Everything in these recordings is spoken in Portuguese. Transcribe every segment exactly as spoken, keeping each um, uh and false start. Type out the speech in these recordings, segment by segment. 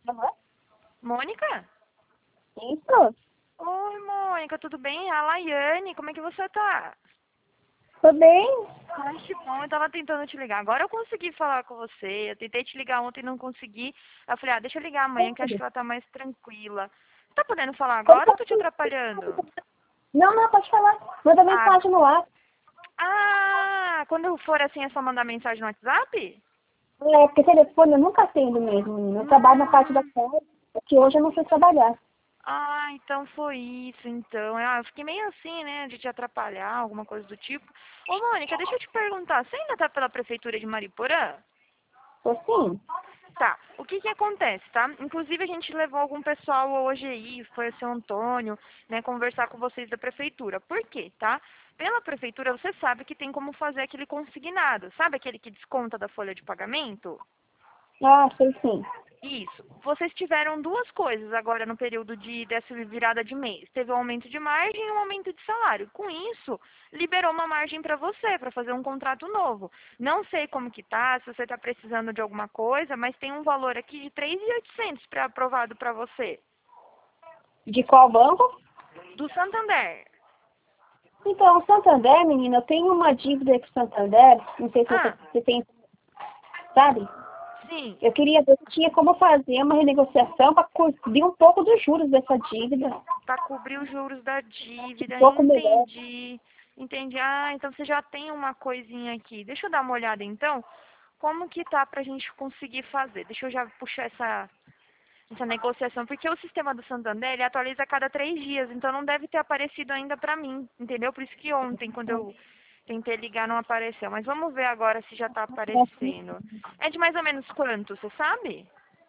Aham. Mônica? Isso. Oi, Mônica, tudo bem? A Laiane, como é que você tá? Tô bem. Ai, que bom, eu tava tentando te ligar. Agora eu consegui falar com você. Eu tentei te ligar ontem e não consegui. Eu falei, ah, deixa eu ligar amanhã que acho que ela tá mais tranquila. Você tá podendo falar agora ou eu tô te atrapalhando? Não, não, pode falar. Manda Ah, mensagem no ar. ah, quando for assim é só mandar mensagem no WhatsApp? É, porque telefone eu nunca atendo mesmo, menina. Eu trabalho na parte da Hum, tarde, porque hoje eu não fui trabalhar. ah, então foi isso, então. Ah, eu fiquei meio assim, né, de te atrapalhar, alguma coisa do tipo. Ô, Mônica, deixa eu te perguntar, você ainda tá pela prefeitura de Mariporã? Tô sim. Tá, o que que acontece, tá? Inclusive a gente levou algum pessoal hoje aí, foi o seu Antônio, né, conversar com vocês da prefeitura. Por quê, tá? Pela prefeitura você sabe que tem como fazer aquele consignado, sabe aquele que desconta da folha de pagamento? Ah, sei sim. Isso. Vocês tiveram duas coisas agora no período de dessa virada de mês. Teve um aumento de margem e um aumento de salário. Com isso, liberou uma margem para você, para fazer um contrato novo. Não sei como que tá, se você está precisando de alguma coisa, mas tem um valor aqui de três mil e oitocentos para aprovado para você. De qual banco? Do Santander. Então, o Santander, menina, eu tenho uma dívida com o Santander. Não sei se você, Ah, você tem, sabe? sim. Eu queria ver se tinha como fazer uma renegociação para cobrir um pouco dos juros dessa dívida. Para cobrir os juros da Um dívida. pouco melhor. Entendi. Entendi. Ah, então você já tem uma coisinha aqui. Deixa eu dar uma olhada então. Como que tá pra gente conseguir fazer? Deixa eu já puxar essa, essa negociação, porque o sistema do Santander, ele atualiza a cada três dias, então não deve ter aparecido ainda pra mim, entendeu? Por isso que ontem, quando eu tentei ligar, não apareceu. Mas vamos ver agora se já tá aparecendo. É de mais ou menos quanto, você sabe?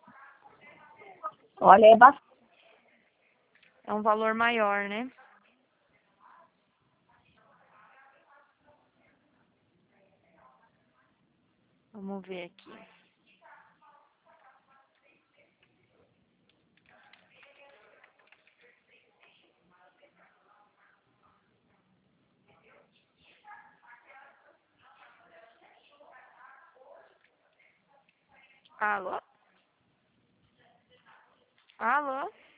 Olha, é bastante. É um valor maior, né? Vamos ver aqui. Alô? Alô?